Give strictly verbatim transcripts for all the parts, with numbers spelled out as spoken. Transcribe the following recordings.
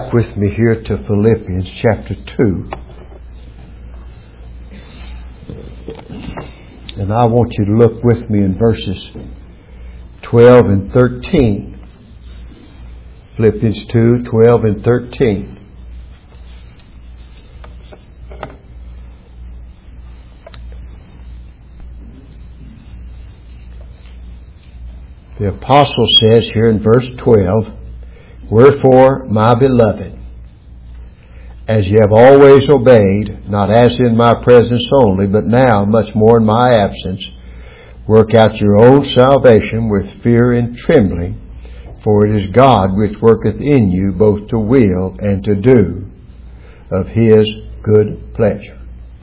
back with me here to Philippians chapter two. And I want you to look with me in verses twelve and thirteen. Philippians two, twelve and thirteen. The apostle says here in verse twelve, "Wherefore, my beloved, as ye have always obeyed, not as in my presence only, but now much more in my absence, work out your own salvation with fear and trembling, for it is God which worketh in you both to will and to do of His good pleasure."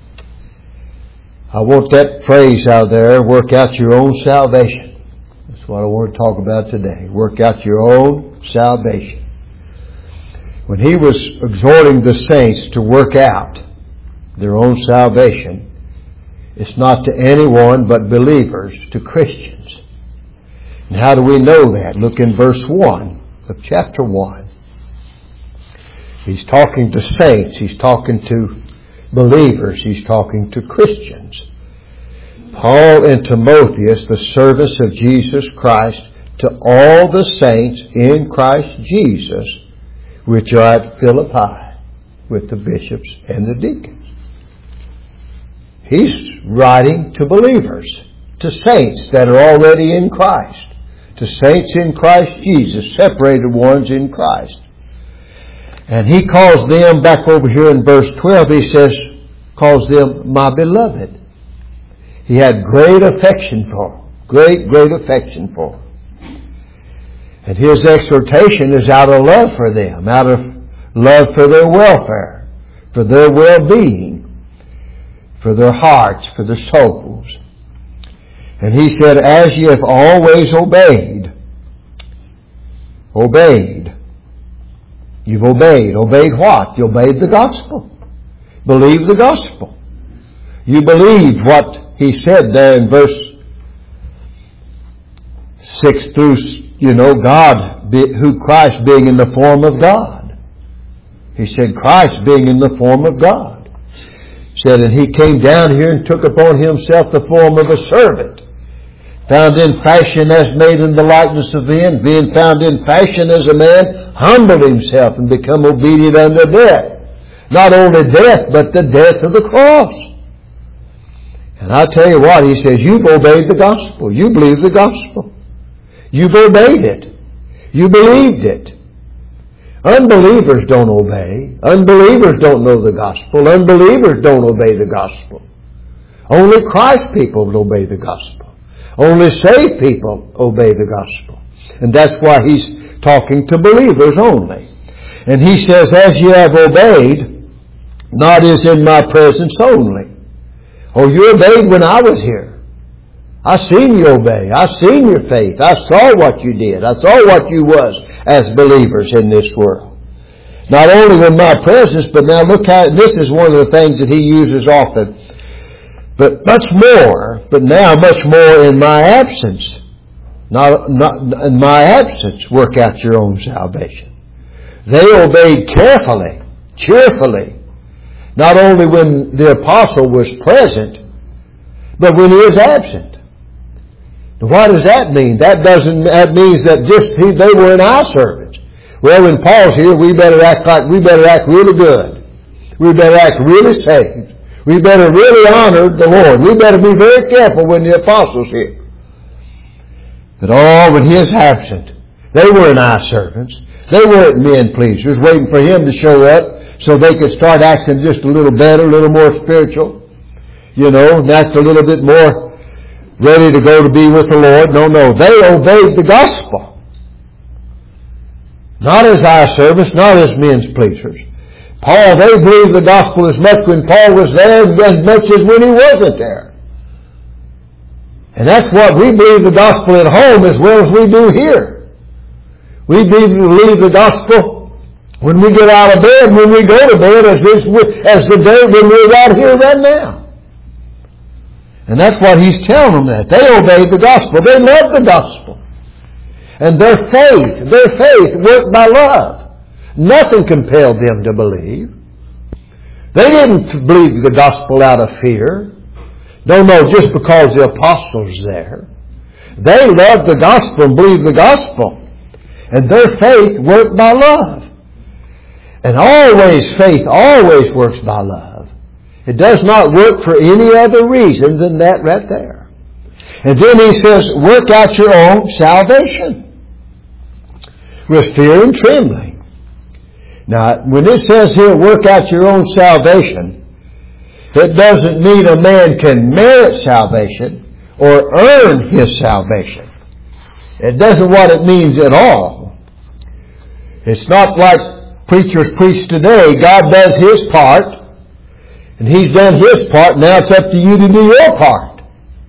I want that phrase out there, work out your own salvation. That's what I want to talk about today. Work out your own salvation. When he was exhorting the saints to work out their own salvation, it's not to anyone but believers, to Christians. And how do we know that? Look in verse one of chapter one. He's talking to saints. He's talking to believers. He's talking to Christians. Paul and Timotheus, the servants of Jesus Christ, to all the saints in Christ Jesus, which are at Philippi, with the bishops and the deacons. He's writing to believers, to saints that are already in Christ, to saints in Christ Jesus, separated ones in Christ. And he calls them, back over here in verse twelve, he says, calls them my beloved. He had great affection for them, great, great affection for them. And his exhortation is out of love for them, out of love for their welfare, for their well-being, for their hearts, for their souls. And he said, as ye have always obeyed, obeyed. You've obeyed. Obeyed what? You obeyed the gospel. Believe the gospel. You believe what he said there in verse six through, you know, God, who Christ being in the form of God. He said Christ being in the form of God. He said, and he came down here and took upon himself the form of a servant, found in fashion as made in the likeness of men, being found in fashion as a man, humbled himself and become obedient unto death. Not only death, but the death of the cross. And I tell you what, he says, you've obeyed the gospel. You believe the gospel. You've obeyed it. You believed it. Unbelievers don't obey. Unbelievers don't know the gospel. Unbelievers don't obey the gospel. Only Christ people obey the gospel. Only saved people obey the gospel. And that's why he's talking to believers only. And he says, as ye have obeyed, not as in my presence only. Oh, you obeyed when I was here. I seen you obey. I seen your faith. I saw what you did. I saw what you was as believers in this world. Not only in my presence, but now look how, this is one of the things that he uses often. But much more, but now much more in my absence. Not, not in my absence, work out your own salvation. They obeyed carefully, cheerfully. Not only when the apostle was present, but when he was absent. Now, what does that mean? That doesn't. That means that just he, they were in our service. Well, when Paul's here, we better act like we better act really good. We better act really saved. We better really honor the Lord. We better be very careful when the apostle's here. But oh, when he is absent, they weren't our servants. They weren't men pleasers, waiting for him to show up so they could start acting just a little better, a little more spiritual. You know, and act a little bit more ready to go to be with the Lord. No, no. They obeyed the gospel. Not as our servants, not as men's pleasers. Paul, they believed the gospel as much when Paul was there as much as when he wasn't there. And that's what we believe the gospel at home as well as we do here. We believe the gospel when we get out of bed, when we go to bed, as this, as the day when we're out here right now. And that's what he's telling them that. They obeyed the gospel. They loved the gospel. And their faith, their faith worked by love. Nothing compelled them to believe. They didn't believe the gospel out of fear. Don't know just because the apostles there. They loved the gospel and believed the gospel. And their faith worked by love. And always, faith always works by love. It does not work for any other reason than that right there. And then he says, work out your own salvation with fear and trembling. Now, when it says here, work out your own salvation, it doesn't mean a man can merit salvation or earn his salvation. It doesn't what it means at all. It's not like preachers preach today. God does His part, and He's done His part. Now it's up to you to do your part.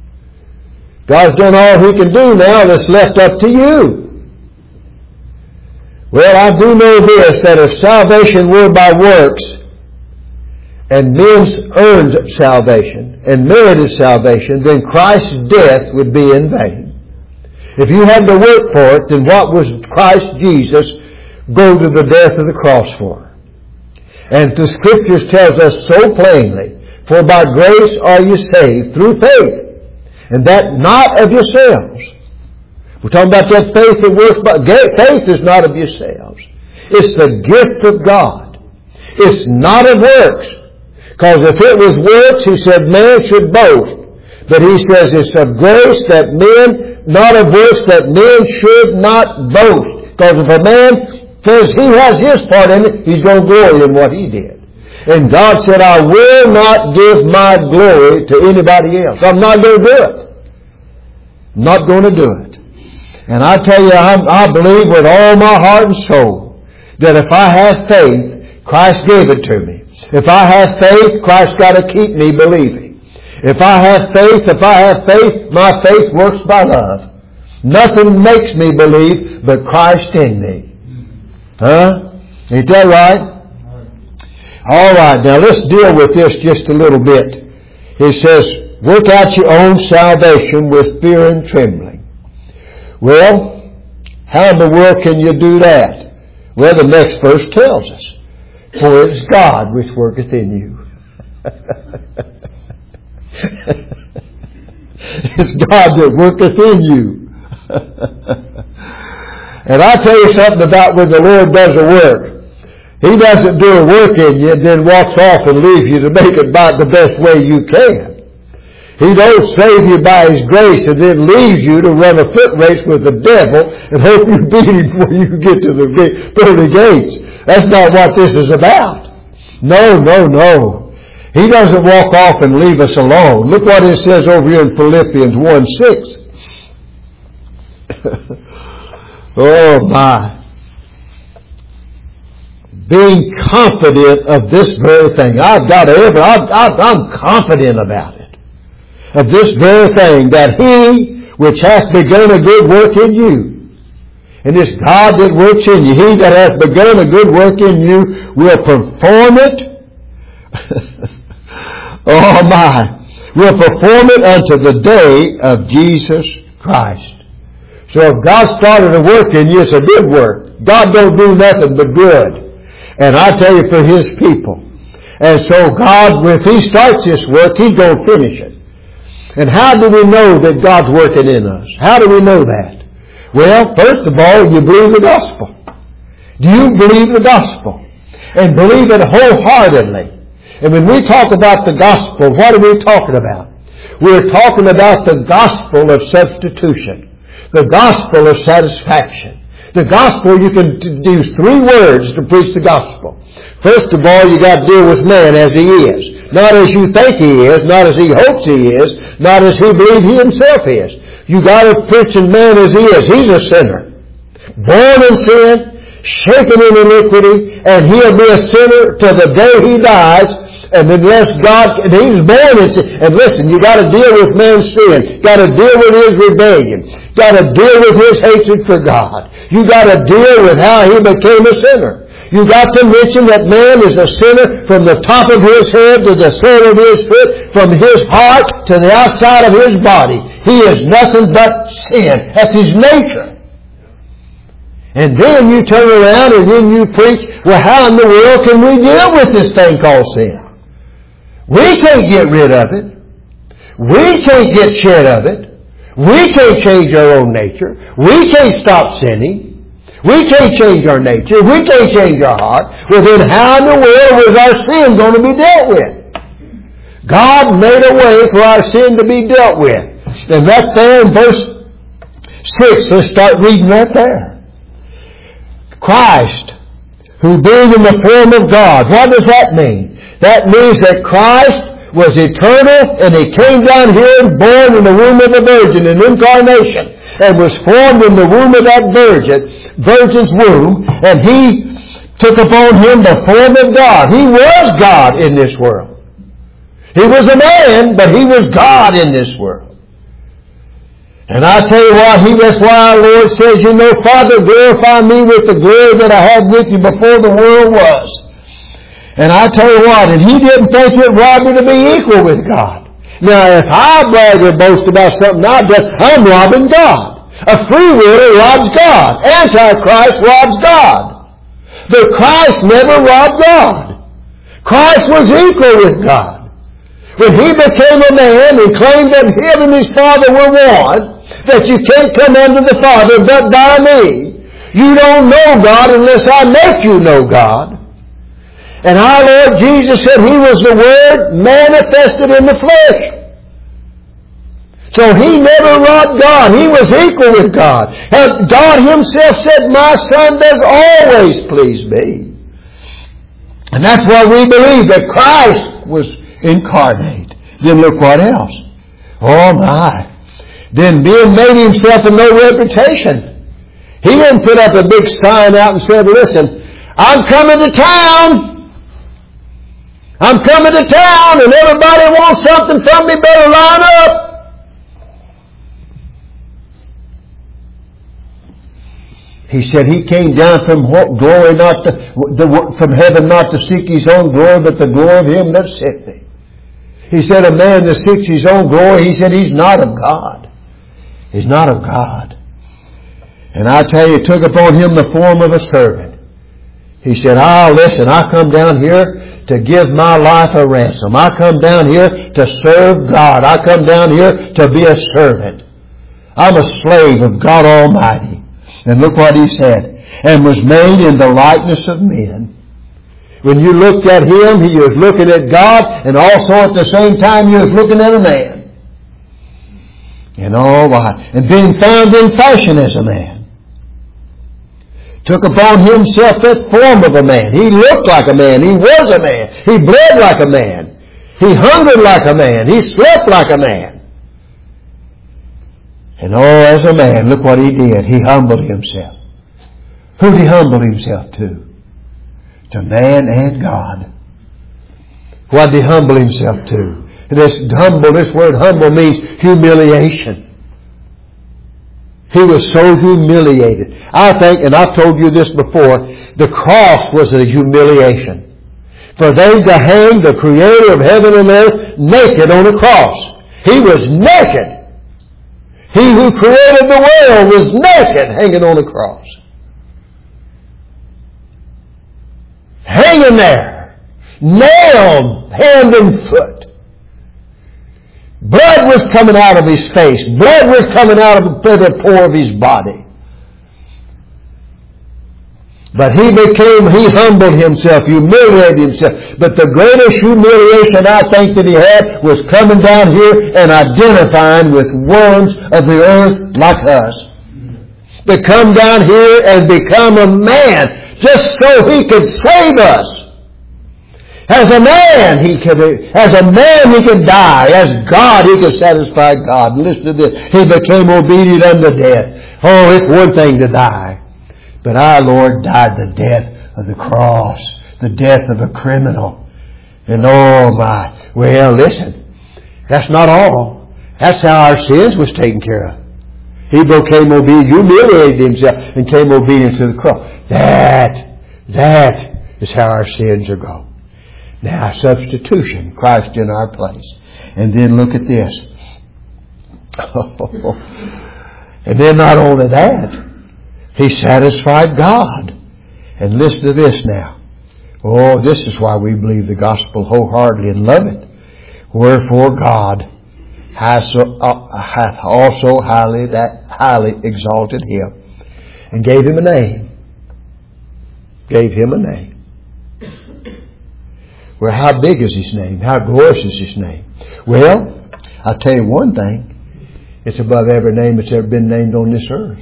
God's done all He can do now. It's left up to you. Well, I do know this, that if salvation were by works, and men's earned salvation and merited salvation, then Christ's death would be in vain. If you had to work for it, then what was Christ Jesus go to the death of the cross for? And the Scriptures tells us so plainly, for by grace are you saved through faith, and that not of yourselves. We're talking about that faith that works by... Faith is not of yourselves. It's the gift of God. It's not of works. Because if it was works, he said, man should boast. But he says it's of grace that men, not of works, that men should not boast. Because if a man says he has his part in it, he's going to glory in what he did. And God said, I will not give my glory to anybody else. I'm not going to do it. I'm not going to do it. And I tell you, I, I believe with all my heart and soul that if I have faith, Christ gave it to me. If I have faith, Christ's got to keep me believing. If I have faith, if I have faith, my faith works by love. Nothing makes me believe but Christ in me. Huh? Ain't that right? All right, now let's deal with this just a little bit. It says, work out your own salvation with fear and trembling. Well, how in the world can you do that? Well, the next verse tells us. For it is God which worketh in you. It's God that worketh in you. And I tell you something about when the Lord does a work. He doesn't do a work in you and then walks off and leaves you to make it by the best way you can. He don't save you by His grace and then leaves you to run a foot race with the devil and hope you beat him before you get to the pearly gates. That's not what this is about. No, no, no. He doesn't walk off and leave us alone. Look what it says over here in Philippians one six. Oh my. Being confident of this very thing. I've got every, I've, I've, I'm confident about it. Of this very thing, that He which hath begun a good work in you, and it's God that works in you. He that hath begun a good work in you will perform it. Oh my. Will perform it unto the day of Jesus Christ. So if God started a work in you, it's a good work. God don't do nothing but good. And I tell you, for His people. And so God, if He starts this work, He's going to finish it. And how do we know that God's working in us? How do we know that? Well, first of all, you believe the gospel. Do you believe the gospel? And believe it wholeheartedly. And when we talk about the gospel, what are we talking about? We're talking about the gospel of substitution. The gospel of satisfaction. The gospel, you can use three words to preach the gospel. First of all, you got to deal with man as he is. Not as you think he is, not as he hopes he is, not as he believes he himself is. You got to preach in man as he is. He's a sinner. Born in sin, shaken in iniquity, and he'll be a sinner till the day he dies. And unless God, and he's born in sin. And listen, you got to deal with man's sin. Got to deal with his rebellion. Got to deal with his hatred for God. You got to deal with how he became a sinner. You got to mention that man is a sinner from the top of his head to the sole of his foot, from his heart to the outside of his body. He is nothing but sin. That's his nature. And then you turn around and then you preach, well, how in the world can we deal with this thing called sin? We can't get rid of it. We can't get shed of it. We can't change our own nature. We can't stop sinning. We can't change our nature. We can't change our heart. Well, then how in the world was our sin going to be dealt with? God made a way for our sin to be dealt with. And right there in verse six, let's start reading right there. Christ, who being in the form of God. What does that mean? That means that Christ was eternal and He came down here and born in the womb of a virgin, in incarnation, and was formed in the womb of that virgin, virgin's womb, and He took upon Him the form of God. He was God in this world. He was a man, but He was God in this world. And I tell you what, he, that's why our Lord says, you know, Father, glorify me with the glory that I had with you before the world was. And I tell you what, and He didn't think it robbery to be equal with God. Now, if I brag or boast about something I've done, I'm robbing God. A freewheeler robs God. Antichrist robs God. But Christ never robbed God. Christ was equal with God. When He became a man and claimed that Him and His Father were one, that you can't come unto the Father but by me. You don't know God unless I make you know God. And our Lord Jesus said He was the Word manifested in the flesh. So He never robbed God. He was equal with God. And God Himself said, my Son does always please me. And that's why we believe that Christ was incarnate. Then look what else. Oh my. Then being made Himself of no reputation. He didn't put up a big sign out and said, listen, I'm coming to town. I'm coming to town and everybody wants something from me, better line up. He said He came down from glory not to, the, from heaven not to seek His own glory, but the glory of Him that sent me. He said a man that seeks his own glory, He said he's not of God. He's not of God. And I tell you, took upon Him the form of a servant. He said, ah, listen, I come down here to give my life a ransom. I come down here to serve God. I come down here to be a servant. I'm a slave of God Almighty. And look what He said. And was made in the likeness of men. When you looked at Him, He was looking at God, and also at the same time He was looking at a man. And all right. And being found in fashion as a man. Took upon Himself that form of a man. He looked like a man. He was a man. He bled like a man. He hungered like a man. He slept like a man. And oh, as a man, look what He did. He humbled Himself. Who did He humble Himself to? To man and God. What did He humble Himself to? This humble, this word humble means humiliation. He was so humiliated. I think, and I've told you this before, the cross was a humiliation. For them to hang the Creator of heaven and earth naked on a cross. He was naked. He who created the world was naked hanging on a cross. Hanging there. Nailed hand and foot. Blood was coming out of His face. Blood was coming out of every pore of His body. But He became, He humbled Himself, humiliated Himself. But the greatest humiliation I think that He had was coming down here and identifying with ones of the earth like us. To come down here and become a man just so He could save us. As a man, he could, as a man, he could die. As God, he could satisfy God. Listen to this. He became obedient unto death. Oh, it's one thing to die. But our Lord died the death of the cross. The death of a criminal. And oh my. Well, listen. That's not all. That's how our sins was taken care of. He became obedient, humiliated Himself, and came obedient to the cross. That, that is how our sins are gone. Now, substitution, Christ in our place. And then look at this. And then not only that, He satisfied God. And listen to this now. Oh, this is why we believe the gospel wholeheartedly and love it. Wherefore God hath also highly that highly exalted him and gave him a name. Gave him a name. Well, how big is his name? How glorious is his name? Well, I'll tell you one thing. It's above every name that's ever been named on this earth.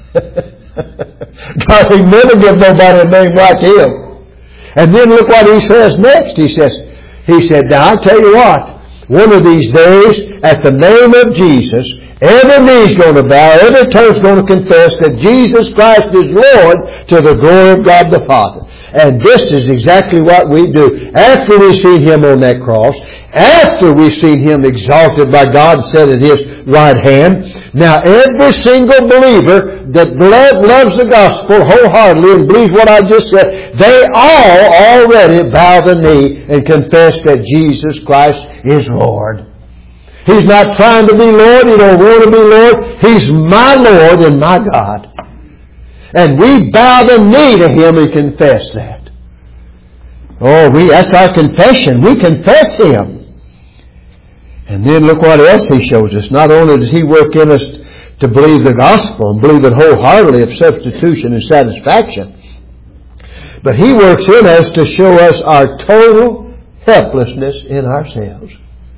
God will never give nobody a name like him. And then look what he says next. He says, He said, now I'll tell you what. One of these days, at the name of Jesus, every knee's going to bow, every tongue's going to confess that Jesus Christ is Lord to the glory of God the Father. And this is exactly what we do. After we've seen Him on that cross, after we've seen Him exalted by God and set at His right hand, now every single believer that love, loves the gospel wholeheartedly and believes what I just said, they all already bow the knee and confess that Jesus Christ is Lord. He's not trying to be Lord. He don't want to be Lord. He's my Lord and my God. And we bow the knee to Him and confess that. Oh, we, that's our confession. We confess Him. And then look what else He shows us. Not only does He work in us to believe the gospel and believe it wholeheartedly of substitution and satisfaction, but He works in us to show us our total helplessness in ourselves.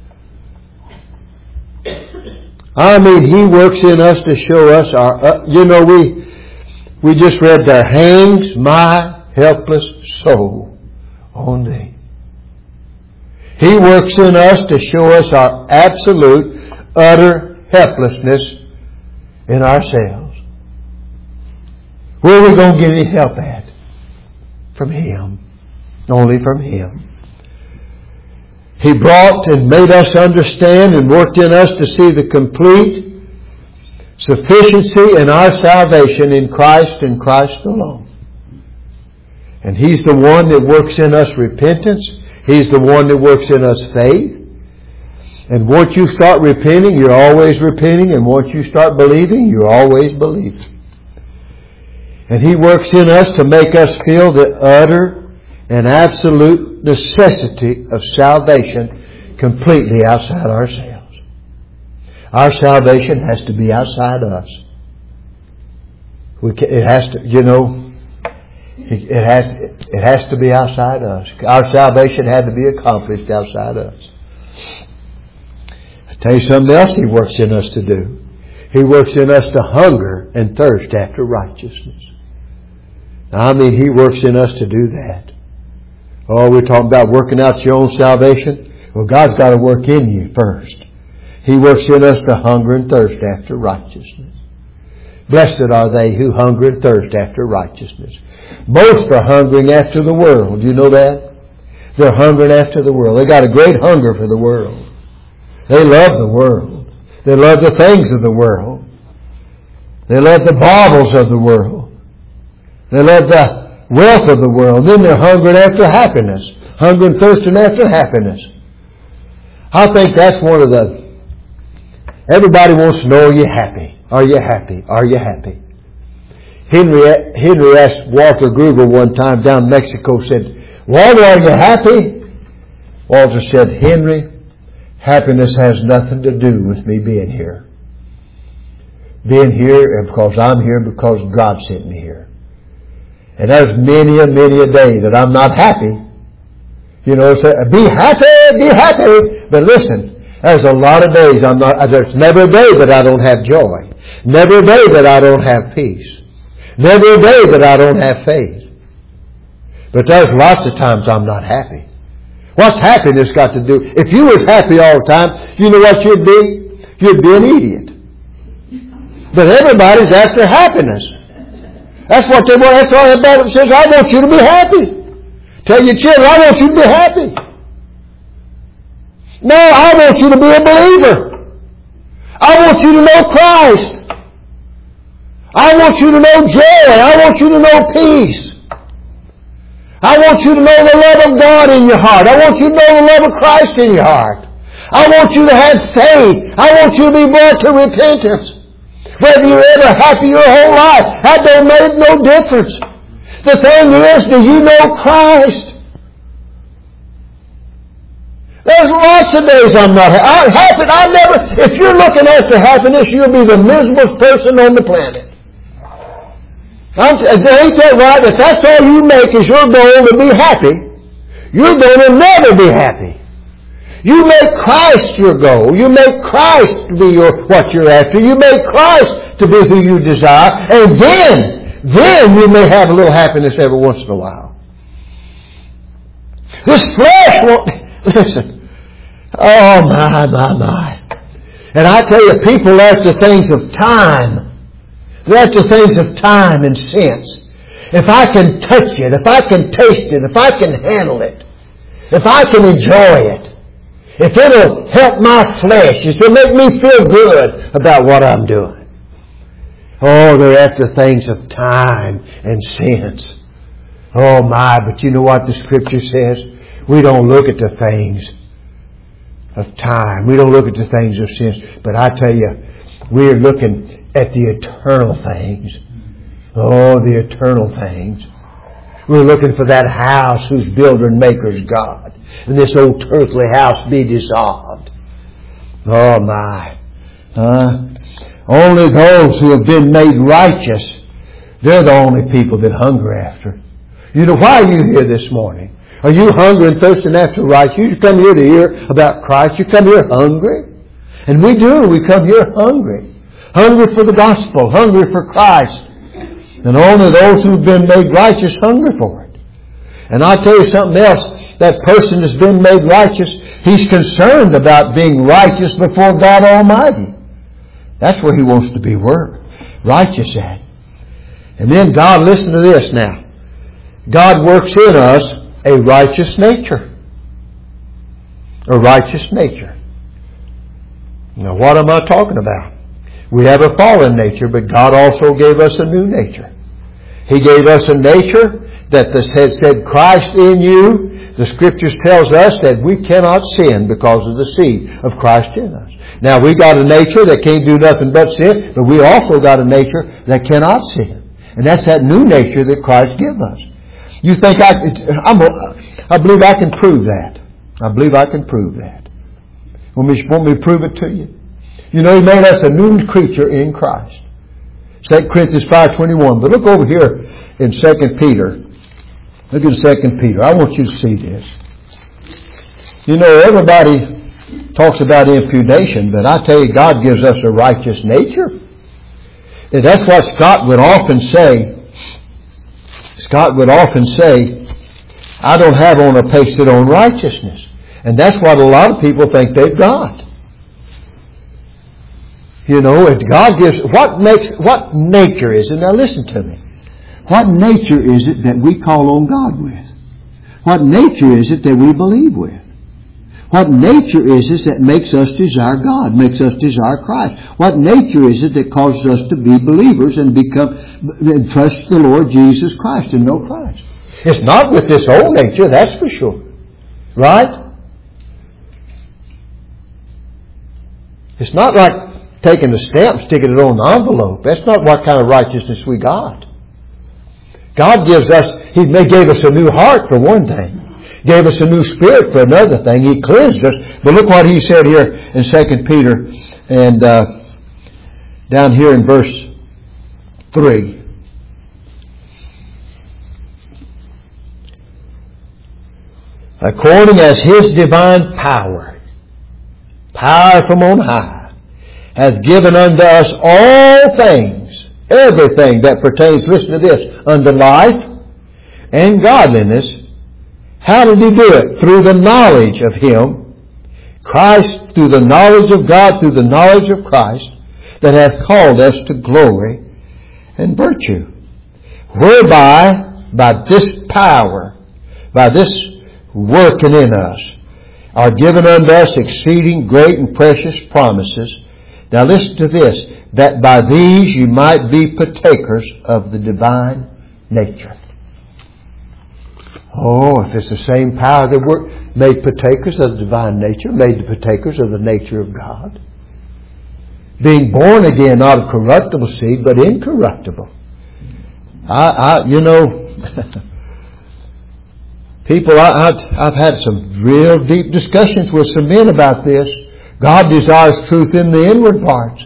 I mean, He works in us to show us our, uh, you know, we, we just read there, hangs my helpless soul on Thee. He works in us to show us our absolute, utter helplessness in ourselves. Where are we going to get any help at? From Him. Only from Him. He brought and made us understand and worked in us to see the complete sufficiency in our salvation in Christ and Christ alone. And He's the one that works in us repentance. He's the one that works in us faith. And once you start repenting, you're always repenting. And once you start believing, you're always believing. And He works in us to make us feel the utter and absolute necessity of salvation completely outside ourselves. Our salvation has to be outside us. We can, it has to, you know, it, it has it has to be outside us. Our salvation had to be accomplished outside us. I tell you something else He works in us to do. He works in us to hunger and thirst after righteousness. Now, I mean, He works in us to do that. Oh, we're talking about working out your own salvation. Well, God's got to work in you first. He works in us to hunger and thirst after righteousness. Blessed are they who hunger and thirst after righteousness. Most are hungering after the world. Do you know that? They're hungering after the world. They got a great hunger for the world. They love the world. They love the things of the world. They love the baubles of the world. They love the wealth of the world. Then they're hungering after happiness. Hungering and thirsting after happiness. I think that's one of the... Everybody wants to know, are you happy? Are you happy? Are you happy? Henry, Henry asked Walter Gruber one time down in Mexico, said, Walter, are you happy? Walter said, Henry, happiness has nothing to do with me being here. Being here because I'm here because God sent me here. And there's many and many a day that I'm not happy. You know, say, be happy, be happy. But listen, there's a lot of days I'm not, there's never a day that I don't have joy. Never a day that I don't have peace. Never a day that I don't have faith. But there's lots of times I'm not happy. What's happiness got to do? If you was happy all the time, you know what you'd be? You'd be an idiot. But everybody's after happiness. That's what they want. That's why the Bible says, I want you to be happy. Tell your children, I want you to be happy. No, I want you to be a believer. I want you to know Christ. I want you to know joy. I want you to know peace. I want you to know the love of God in your heart. I want you to know the love of Christ in your heart. I want you to have faith. I want you to be brought to repentance. Whether you're ever happy your whole life, that don't make no difference. The thing is, do you know Christ? There's lots of days I'm not happy. Happy, I never, if you're looking after happiness, you'll be the miserablest person on the planet. I'm, ain't that right? If that's all you make is your goal to be happy, you're going to never be happy. You make Christ your goal. You make Christ to be your, what you're after. You make Christ to be who you desire. And then, then you may have a little happiness every once in a while. This flesh won't, listen. Oh my, my, my. And I tell you, people are after things of time. They're after things of time and sense. If I can touch it, if I can taste it, if I can handle it, if I can enjoy it, if it'll help my flesh, if it'll make me feel good about what I'm doing. Oh, they're after things of time and sense. Oh my, but you know what the Scripture says? We don't look at the things of time. We don't look at the things of sense. But I tell you, we're looking at the eternal things. Oh, the eternal things. We're looking for that house whose builder and maker is God. And this old earthly house be dissolved. Oh my. Uh, only those who have been made righteous, they're the only people that hunger after. You know, why are you here this morning? Are you hungry and thirsting after righteousness? You come here to hear about Christ. You come here hungry. And we do. We come here hungry. Hungry for the gospel. Hungry for Christ. And only those who've been made righteous hunger for it. And I'll tell you something else. That person that's been made righteous, he's concerned about being righteous before God Almighty. That's where he wants to be work, righteous at. And then God, listen to this now. God works in us a righteous nature. A righteous nature. Now what am I talking about? We have a fallen nature, but God also gave us a new nature. He gave us a nature that has said Christ in you. The Scriptures tells us that we cannot sin because of the seed of Christ in us. Now we got a nature that can't do nothing but sin, but we also got a nature that cannot sin. And that's that new nature that Christ gives us. You think I, I'm, I believe I can prove that. I believe I can prove that. Want me, want me to prove it to you? You know, He made us a new creature in Christ. Second Corinthians five twenty-one. But look over here in Second Peter. Look at Second Peter. I want you to see this. You know, everybody talks about imputation, but I tell you, God gives us a righteous nature. And that's what Scott would often say. Scott would often say, I don't have on or pasted on righteousness. And that's what a lot of people think they've got. You know, if God gives, what makes, what nature is it? Now listen to me. What nature is it that we call on God with? What nature is it that we believe with? What nature is it that makes us desire God, makes us desire Christ? What nature is it that causes us to be believers and become, and trust the Lord Jesus Christ and know Christ? It's not with this old nature, that's for sure. Right? It's not like taking the stamp, sticking it on the envelope. That's not what kind of righteousness we got. God gives us, He may gave us a new heart for one thing. Gave us a new spirit for another thing. He cleansed us. But look what He said here in Second Peter and uh, down here in verse three. According as His divine power, power from on high, hath given unto us all things, everything that pertains, listen to this, unto life and godliness. How did He do it? Through the knowledge of Him, Christ, through the knowledge of God, through the knowledge of Christ, that hath called us to glory and virtue. Whereby, by this power, by this working in us, are given unto us exceeding great and precious promises. Now listen to this, that by these you might be partakers of the divine nature. Oh, if it's the same power that we're made partakers of the divine nature, made the partakers of the nature of God. Being born again, not of corruptible seed, but incorruptible. I, I you know, people, I, I've, I've had some real deep discussions with some men about this. God desires truth in the inward parts.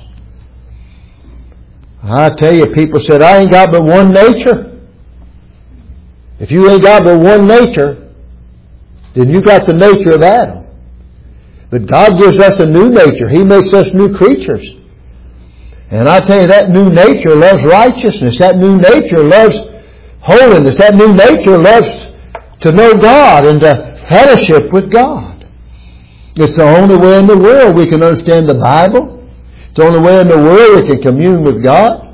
I tell you, people said, I ain't got but one nature. If you ain't got but one nature, then you got the nature of Adam. But God gives us a new nature. He makes us new creatures. And I tell you, that new nature loves righteousness. That new nature loves holiness. That new nature loves to know God and to fellowship with God. It's the only way in the world we can understand the Bible. It's the only way in the world we can commune with God.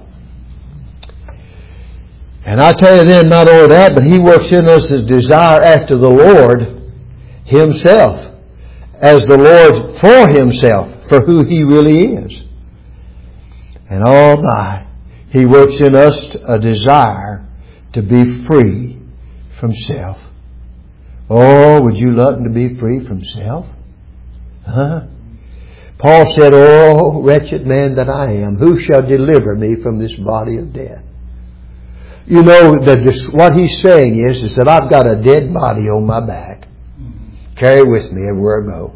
And I tell you then, not only that, but He works in us a desire after the Lord Himself. As the Lord for Himself, for who He really is. And oh my, He works in us a desire to be free from self. Oh, would you love to be free from self? Huh? Paul said, oh, wretched man that I am, who shall deliver me from this body of death? You know, that what he's saying is, is that I've got a dead body on my back. Carry with me everywhere I go.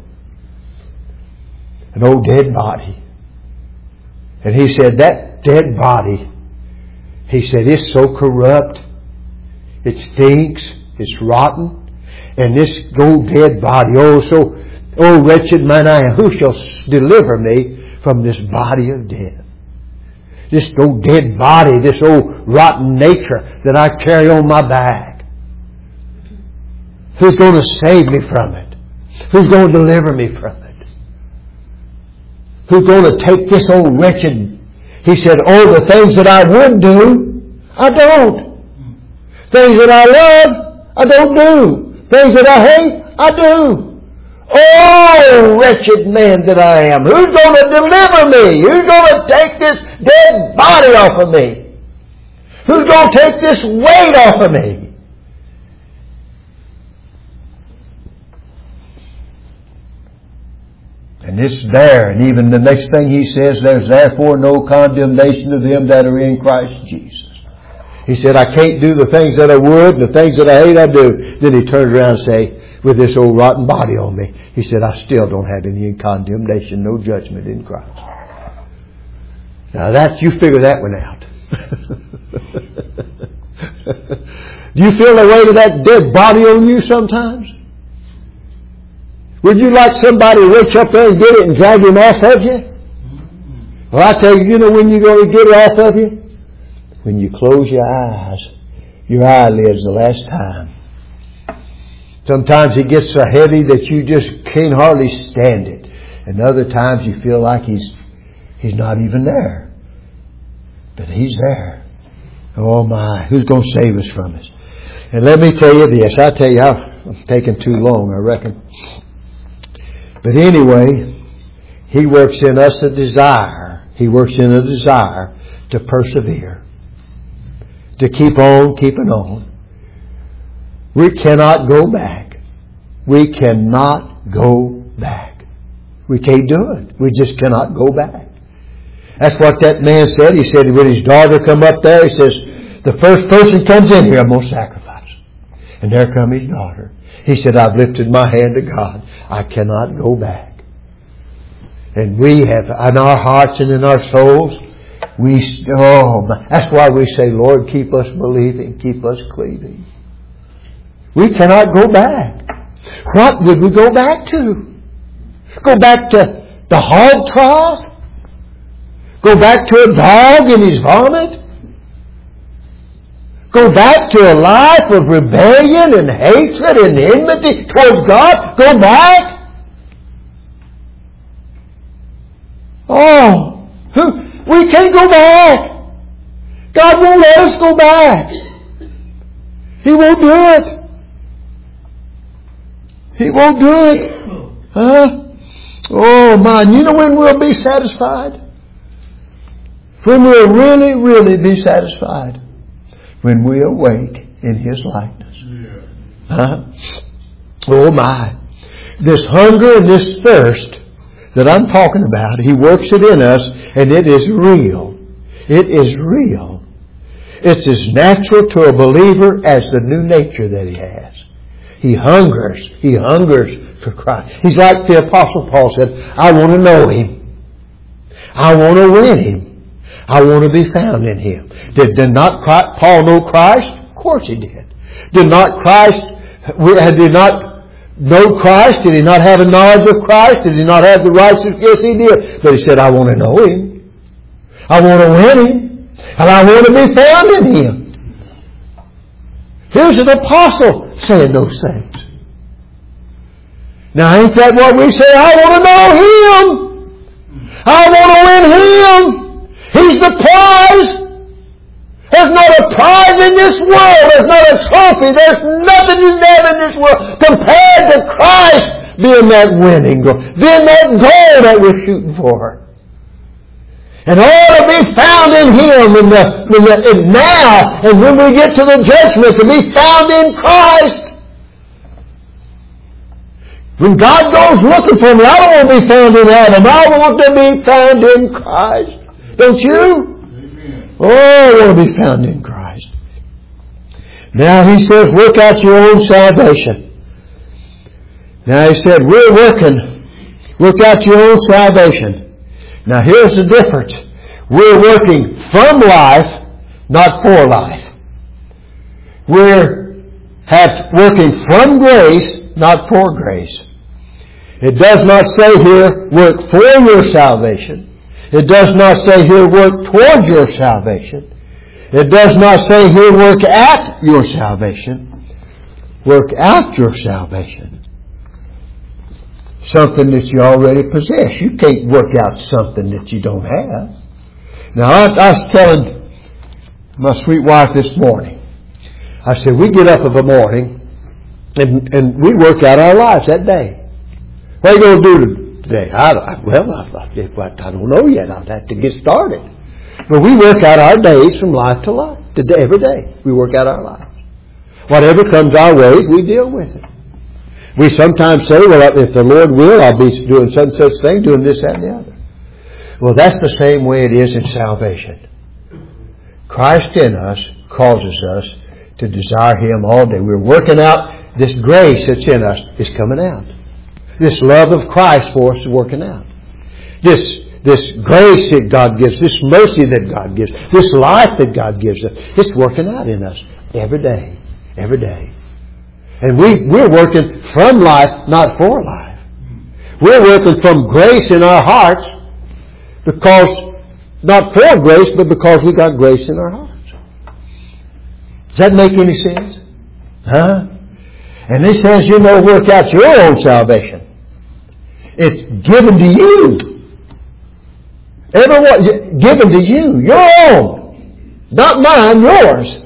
An old dead body. And he said, that dead body, he said, it's so corrupt. It stinks. It's rotten. And this old dead body, oh, so, oh, wretched man I am, who shall deliver me from this body of death? This old dead body, this old rotten nature that I carry on my back. Who's going to save me from it? Who's going to deliver me from it? Who's going to take this old wretched... He said, oh, the things that I would do, I don't. Things that I love, I don't do. Things that I hate, I do. Oh, wretched man that I am. Who's going to deliver me? Who's going to take this dead body off of me? Who's going to take this weight off of me? And it's there. And even the next thing he says, there's therefore no condemnation of them that are in Christ Jesus. He said, I can't do the things that I would, and the things that I hate I do. Then he turned around and say, with this old rotten body on me, he said, I still don't have any condemnation, no judgment in Christ. Now that, you figure that one out. Do you feel the weight of that dead body on you sometimes? Would you like somebody to reach up there and get it and drag him off of you? Well, I tell you, you know when you're going to get it off of you? When you close your eyes, your eyelids the last time. Sometimes it gets so heavy that you just can't hardly stand it. And other times you feel like he's he's not even there. But He's there. Oh my, who's going to save us from this? And let me tell you this. I tell you, I'm taking too long, I reckon. But anyway, He works in us a desire. He works in a desire to persevere. To keep on keeping on. We cannot go back. We cannot go back. We can't do it. We just cannot go back. That's what that man said. He said when his daughter come up there, he says, the first person comes in here, I'm going to sacrifice. And there come his daughter. He said, I've lifted my hand to God. I cannot go back. And we have, in our hearts and in our souls, we, oh, that's why we say, Lord, keep us believing, keep us cleaving. We cannot go back. What would we go back to? Go back to the hog trough? Go back to a dog in his vomit? Go back to a life of rebellion and hatred and enmity towards God? Go back? Oh, who, we can't go back. God won't let us go back. He won't do it. He won't do it. Huh? Oh man, you know when we'll be satisfied? When we'll really, really be satisfied? When we awake in His likeness. Yeah. Huh? Oh my. This hunger and this thirst that I'm talking about, He works it in us, and it is real. It is real. It's as natural to a believer as the new nature that he has. He hungers. He hungers for Christ. He's like the Apostle Paul said, I want to know Him. I want to win Him. I want to be found in Him. Did, did not Christ, Paul know Christ? Of course he did. Did not Christ, did he not know Christ? Did he not have a knowledge of Christ? Did he not have the righteousness? Yes, he did. But he said, I want to know Him. I want to win Him. And I want to be found in Him. Here's an apostle saying those things. Now ain't that what we say? I want to know Him. I want to win Him. He's the prize. There's not a prize in this world. There's not a trophy. There's nothing you have in this world compared to Christ being that winning goal, being that goal that we're shooting for. And all to be found in Him in the, in the in now, and when we get to the judgment, to be found in Christ. When God goes looking for me, I don't want to be found in Adam. I want to be found in Christ. Don't you? Amen. Oh, I want to be found in Christ. Now He says, work out your own salvation. Now He said, we're working. Work out your own salvation. Now here's the difference. We're working from life, not for life. We're have working from grace, not for grace. It does not say here, work for your salvation. It does not say here, work toward your salvation. It does not say here, work at your salvation. Work out your salvation. Something that you already possess. You can't work out something that you don't have. Now, I, I was telling my sweet wife this morning. I said, we get up of a morning and, and we work out our lives that day. What are you going to do today? I, I, well, I, I, I don't know yet. I'll have to get started. But we work out our days from life to life. Today, every day, we work out our lives. Whatever comes our way, we deal with it. We sometimes say, well, if the Lord will, I'll be doing some such thing, doing this, that, and the other. Well, that's the same way it is in salvation. Christ in us causes us to desire Him all day. We're working out this grace that's in us is coming out. This love of Christ for us is working out. This, this grace that God gives, this mercy that God gives, this life that God gives us, it's working out in us every day, every day. And we, we're working from life, not for life. We're working from grace in our hearts because, not for grace, but because we got grace in our hearts. Does that make any sense? Huh? And He says, you know, work out your own salvation. It's given to you. Everyone, given to you. Your own. Not mine, yours.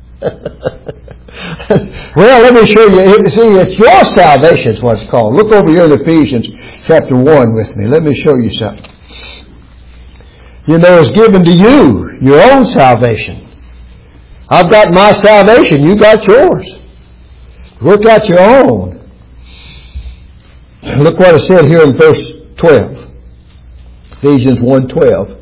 Well, let me show you. See, it's your salvation is what it's called. Look over here in Ephesians chapter one with me. Let me show you something. You know, it's given to you, your own salvation. I've got my salvation. You got yours. Work out your own. Look what it said here in verse twelve. Ephesians one twelve.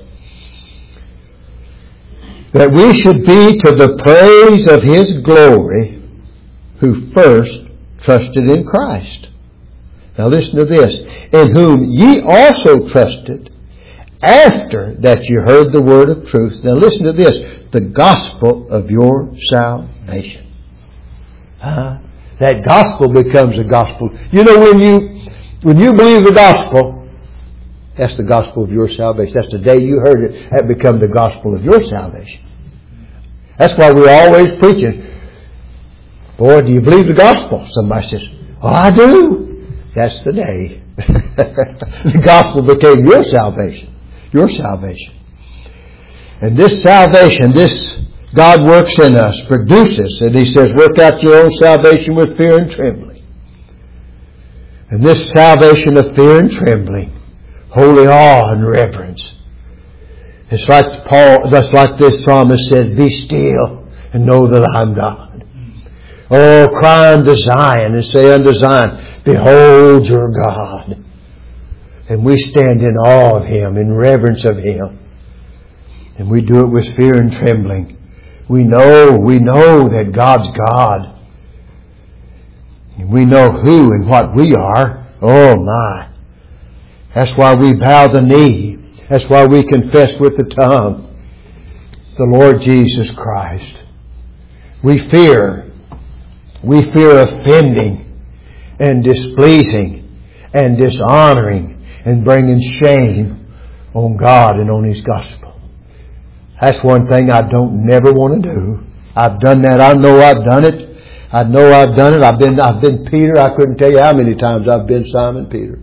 That we should be to the praise of His glory, who first trusted in Christ. Now listen to this. In whom ye also trusted, after that you heard the word of truth. Now listen to this. The gospel of your salvation. Uh, that gospel becomes a gospel. You know, when you, when you believe the gospel, that's the gospel of your salvation. That's the day you heard it. That becomes the gospel of your salvation. That's why we're always preaching. Boy, do you believe the gospel? Somebody says, oh, I do. That's the day. The gospel became your salvation. Your salvation. And this salvation, this God works in us, produces, and He says, work out your own salvation with fear and trembling. And this salvation of fear and trembling, holy awe and reverence. It's like Paul, that's like this psalmist said, be still and know that I'm God. Oh, cry unto Zion and say unto Zion, behold your God. And we stand in awe of Him, in reverence of Him. And we do it with fear and trembling. We know, we know that God's God. And we know who and what we are. Oh my. That's why we bow the knee. That's why we confess with the tongue the Lord Jesus Christ. We fear. We fear offending and displeasing and dishonoring and bringing shame on God and on His gospel. That's one thing I don't never want to do. I've done that. I know I've done it. I know I've done it. I've been, I've been Peter. I couldn't tell you how many times I've been Simon Peter.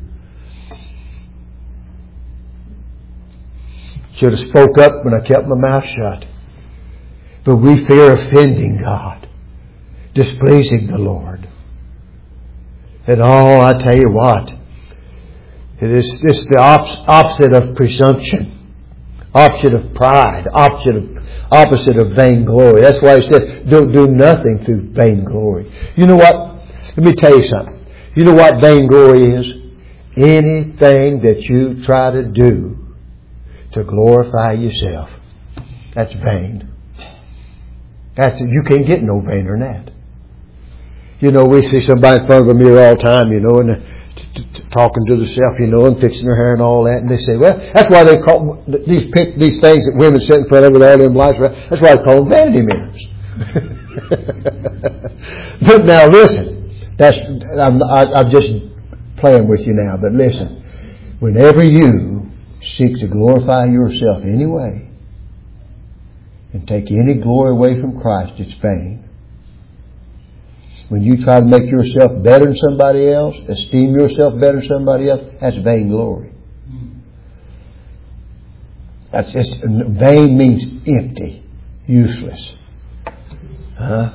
Should have spoke up when I kept my mouth shut. But we fear offending God, displeasing the Lord. And oh, I tell you what, it is this the opposite of presumption, opposite of pride, opposite of opposite of vainglory. That's why He said, don't do nothing through vainglory. You know what? Let me tell you something. You know what vainglory is? Anything that you try to do to glorify yourself. That's vain. That's, you can't get no vainer than that. You know, we see somebody in front of a mirror all the time, you know, and they're t- t- talking to themselves, you know, and fixing their hair and all that. And they say, well, that's why they call these pic, these things that women sit in front of with all them lights. That's why they call them vanity mirrors. But now listen, that's I'm, I, I'm just playing with you now. But listen, whenever you seek to glorify yourself anyway and take any glory away from Christ, it's vain. When you try to make yourself better than somebody else, esteem yourself better than somebody else, that's vainglory. That's just, vain means empty, useless. Huh?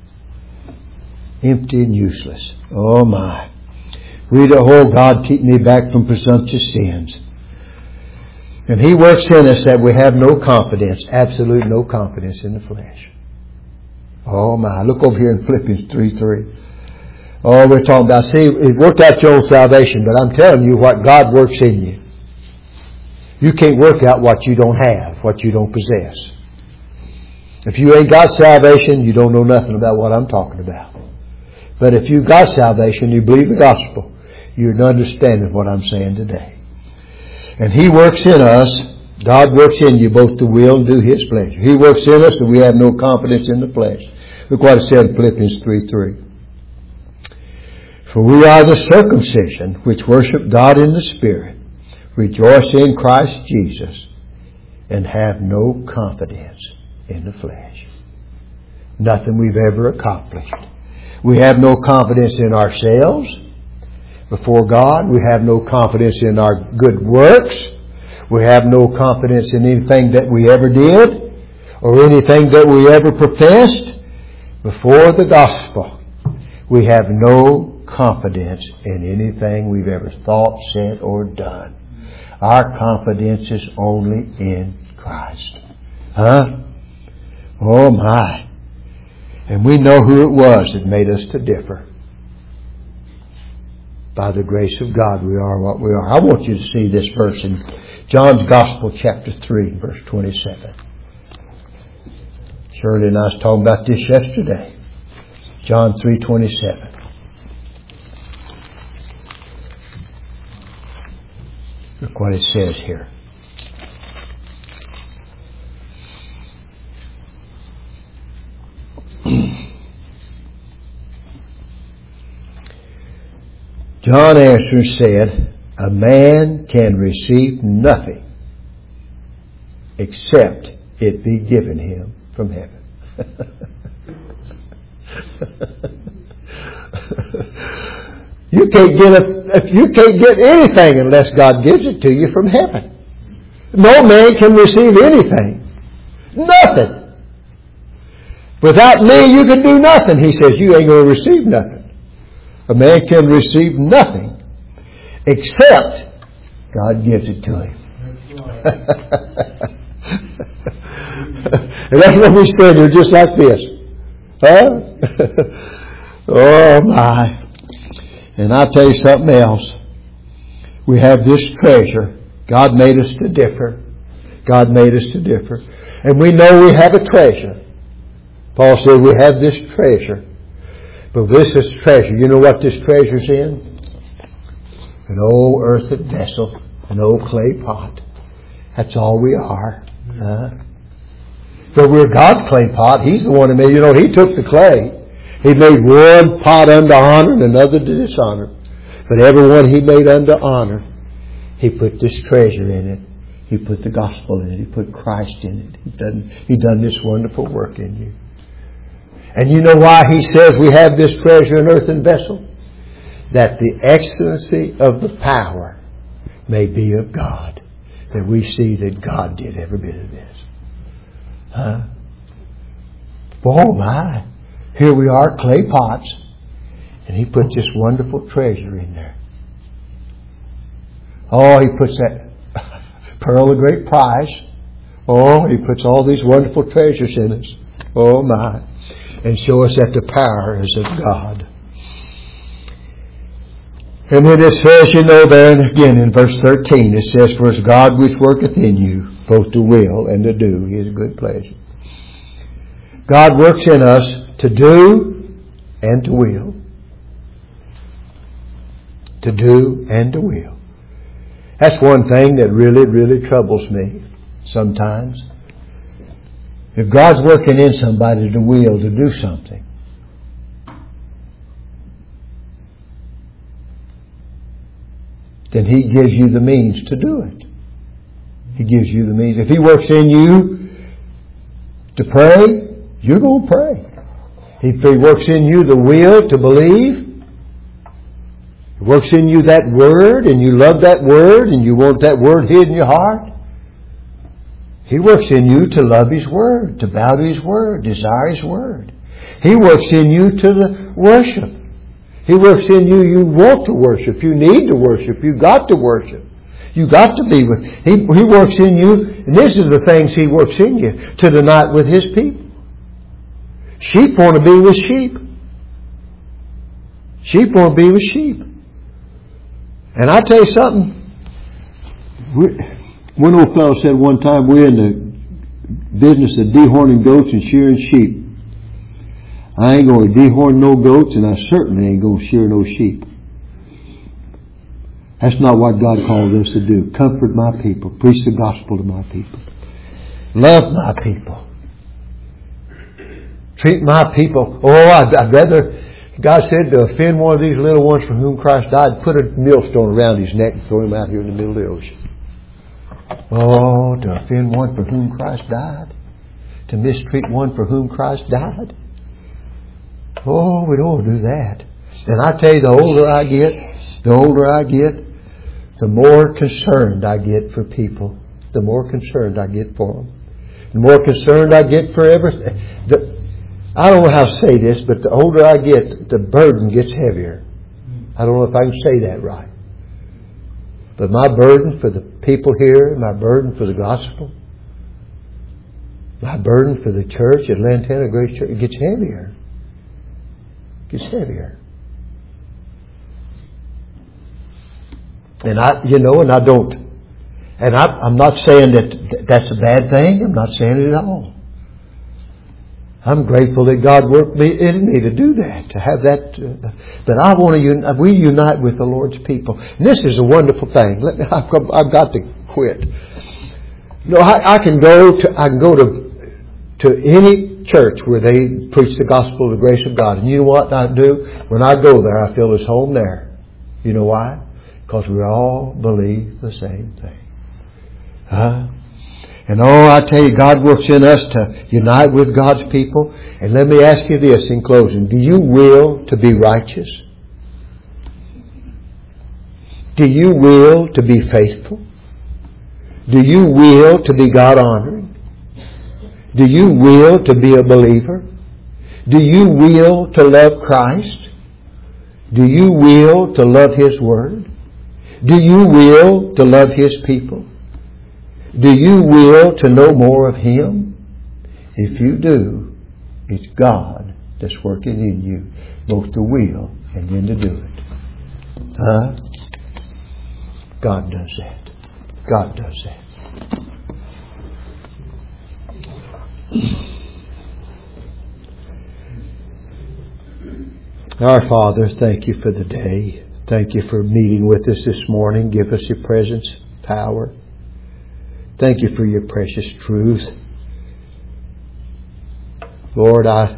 Empty and useless. Oh my. We the whole God keep me back from presumptuous sins. And He works in us that we have no confidence, absolute no confidence in the flesh. Oh my, look over here in Philippians three three. Oh, we're talking about, see, it worked out your own salvation, but I'm telling you what God works in you. You can't work out what you don't have, what you don't possess. If you ain't got salvation, you don't know nothing about what I'm talking about. But if you've got salvation, you believe the gospel, you're understanding what I'm saying today. And He works in us. God works in you both to will and do His pleasure. He works in us and we have no confidence in the flesh. Look what it said in Philippians three three. For we are the circumcision which worship God in the Spirit, rejoice in Christ Jesus, and have no confidence in the flesh. Nothing we've ever accomplished. We have no confidence in ourselves before God. We have no confidence in our good works. We have no confidence in anything that we ever did or anything that we ever professed before the gospel. We have no confidence in anything we've ever thought, said, or done. Our confidence is only in Christ. Huh? Oh my. And we know who it was that made us to differ. By the grace of God we are what we are. I want you to see this verse in John's Gospel chapter three, verse twenty-seven. Shirley and I was talking about this yesterday. John three twenty-seven. Look what it says here. John answered and said, a man can receive nothing except it be given him from heaven. You can't get a, you can't get anything unless God gives it to you from heaven. No man can receive anything. Nothing. Without me you can do nothing. He says you ain't going to receive nothing. A man can receive nothing except God gives it to him. And that's when we stand here just like this. Huh? Oh my. And I'll tell you something else. We have this treasure. God made us to differ. God made us to differ. And we know we have a treasure. Paul said we have this treasure. But this is treasure. You know what this treasure's in? An old earthen vessel. An old clay pot. That's all we are. Huh? But we're God's clay pot. He's the one who made, you know, He took the clay. He made one pot unto honor and another to dishonor. But every one He made unto honor, He put this treasure in it. He put the gospel in it. He put Christ in it. He done, he done this wonderful work in you. And you know why He says we have this treasure in earthen vessel? That the excellency of the power may be of God. That we see that God did every bit of this. Huh? Oh my. Here we are, clay pots. And He puts this wonderful treasure in there. Oh, He puts that pearl of great price. Oh, He puts all these wonderful treasures in us. Oh my. And show us that the power is of God. And then it says, you know, there and again in verse thirteen, it says, for it's God which worketh in you, both to will and to do His good pleasure. God works in us to do and to will. To do and to will. That's one thing that really, really troubles me sometimes. If God's working in somebody to will to do something, then He gives you the means to do it. He gives you the means. If He works in you to pray, you're going to pray. If He works in you the will to believe, He works in you that word and you love that word and you want that word hid in your heart, He works in you to love His word, to bow to His word, desire His word. He works in you to the worship. He works in you, you want to worship, you need to worship, you got to worship. You got to be with. He, he works in you, and this is the things He works in you, to unite with His people. Sheep want to be with sheep. Sheep want to be with sheep. And I tell you something, we, one old fellow said one time, we're in the business of dehorning goats and shearing sheep. I ain't going to dehorn no goats, and I certainly ain't going to shear no sheep. That's not what God called us to do. Comfort my people. Preach the gospel to my people. Love my people. Treat my people. Oh, I'd, I'd rather, God said, to offend one of these little ones for whom Christ died, put a millstone around his neck and throw him out here in the middle of the ocean. Oh, to offend one for whom Christ died. To mistreat one for whom Christ died. Oh, we don't want to do that. And I tell you, the older I get, the older I get, the more concerned I get for people. The more concerned I get for them. The more concerned I get for everything. The, I don't know how to say this, but the older I get, the burden gets heavier. I don't know if I can say that right. But my burden for the people here, my burden for the gospel, my burden for the church at Lantana Grace Church, it gets heavier. It gets heavier. And I, you know, and I don't, and I, I'm not saying that that's a bad thing. I'm not saying it at all. I'm grateful that God worked me in me to do that, to have that. Uh, but I want to, un- we unite with the Lord's people. And this is a wonderful thing. Let me, I've, got, I've got to quit. No, I, I can go to, I can go to, to any church where they preach the gospel of the grace of God. And you know what I do? When I go there, I feel His home there. You know why? Because we all believe the same thing. Huh? And oh, I tell you, God works in us to unite with God's people. And let me ask you this in closing. Do you will to be righteous? Do you will to be faithful? Do you will to be God-honoring? Do you will to be a believer? Do you will to love Christ? Do you will to love His Word? Do you will to love His people? Do you will to know more of Him? If you do, it's God that's working in you, both to will and then to do it. Huh? God does that. God does that. Our Father, thank you for the day. Thank you for meeting with us this morning. Give us your presence, power. Thank you for your precious truth. Lord, I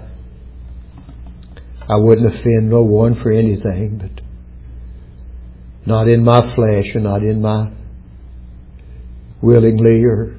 I wouldn't offend no one for anything, but not in my flesh or not in my willingly or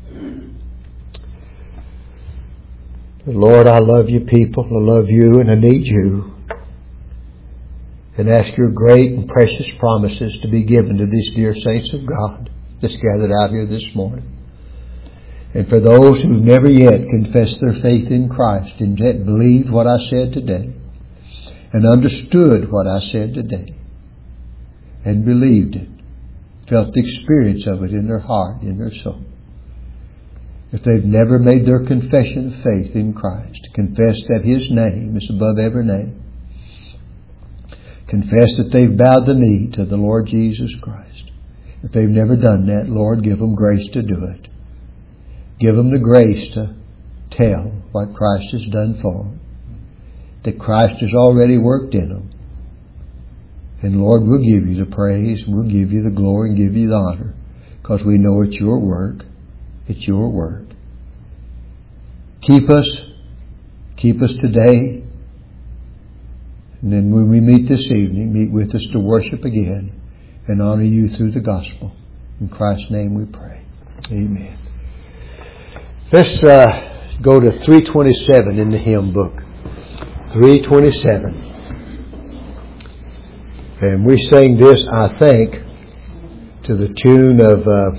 but Lord, I love you people. I love you and I need you. And ask your great and precious promises to be given to these dear saints of God that's gathered out here this morning. And for those who've never yet confessed their faith in Christ and yet believed what I said today and understood what I said today and believed it, felt the experience of it in their heart, in their soul. If they've never made their confession of faith in Christ, confess that His name is above every name, confess that they've bowed the knee to the Lord Jesus Christ. If they've never done that, Lord, give them grace to do it. Give them the grace to tell what Christ has done for them. That Christ has already worked in them. And Lord, we'll give you the praise, we'll give you the glory and give you the honor. Because we know it's your work. It's your work. Keep us. Keep us today. And then when we meet this evening, meet with us to worship again and honor you through the gospel. In Christ's name we pray. Amen. Let's uh, go to three twenty-seven in the hymn book. three twenty-seven. And we sang this, I think, to the tune of uh,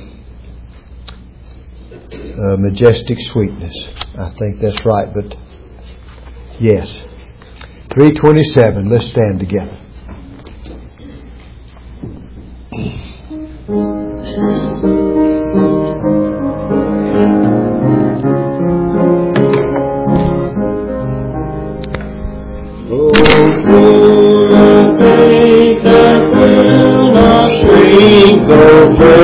uh, Majestic Sweetness. I think that's right, but yes. three twenty-seven. Let's stand together. Oh, full of faith that will not shrink, oh,